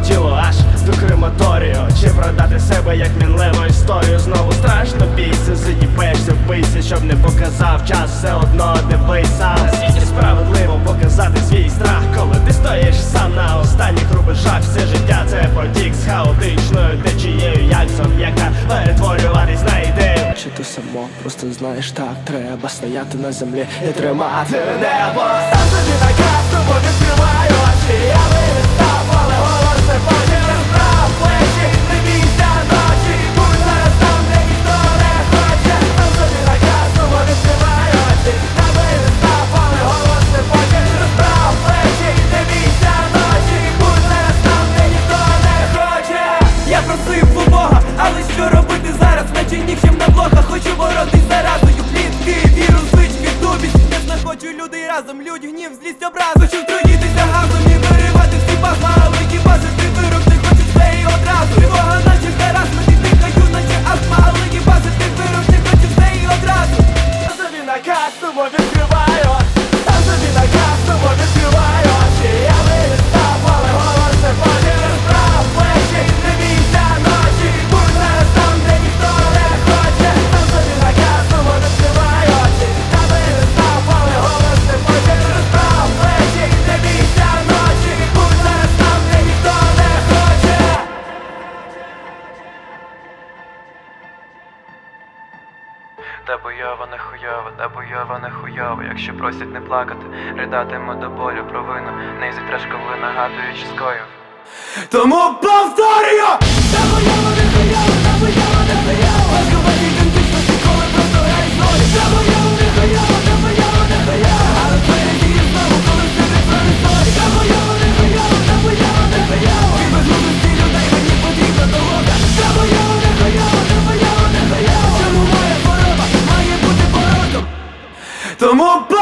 тіло аж до крематорію. Чи продати себе як мінливу історію? Знову страшно бійся, заїбешся, вбийся, щоб не показав час, все одно дивися. Наскільки справедливо показати свій страх, коли ти стоїш сам на останніх рубежах. Все життя це потік з хаотичною течією, як з об'єкта перетворюватись на ідею. Чи ти само просто знаєш, так треба стояти на землі і тримати небо. Сам собі наказ, тобі відкриваю очі. Я вистав, але голос не хоче. Розправ плечі, не бійся ночі. Будь зараз там, де ніхто не хоче. Сам собі наказ, тобі відкриваю очі. Я вистав, але голос не хоче. Розправ плечі, не бійся ночі. Будь зараз там, де ніхто не хоче. Я просив у Бога, але що робити зараз? Наче нікчем на блоках, хочу боротись заразою. Клітки, вірус, звички, тубість. Не знаходжу людей разом, людь, гнів, злість, образ. Хочу втруїтися газом і виривати всі пазма. Але хіба ж ти вирок, не хочеш все і одразу. Тривога наче харазмат, і дихаю, наче астма. Але хіба ж ти вирок, не хочеш все і одразу. Сам собі наказ, тобі відкриваю. Сам собі наказ, тобі відкриваю очі. Я вистав, але голос не хоче. Розправ плечі, не бійся ночі. Будь зараз там, де ніхто не хоче. Сам собі наказ, тобі відкриваю очі. Я вистав, але голос не хоче. Розправ плечі, не бійся ночі. Будь зараз там, де ніхто не хоче. Та бойова не хуйова, та бойова не хуйова. Якщо просять не плакати, ридатиму до болю провину. Не зітреш, коли нагадуючи скоїв. Тому повторюю! Та бойова не хуйова, та бойова не хуйова. Важкувати ідентичності, коли просто граєш нолі. Та бойова не хуйова, та бойова не хуйова. Але передію знову, коли все не прорисові. Та бойова не хуйова, та бойова не хуйова. Від безглуздості людей мені потрібна дорога. Та бойова не хуйова, та бойова не хуйова. Чому моя хвороба має бути пороком? Тому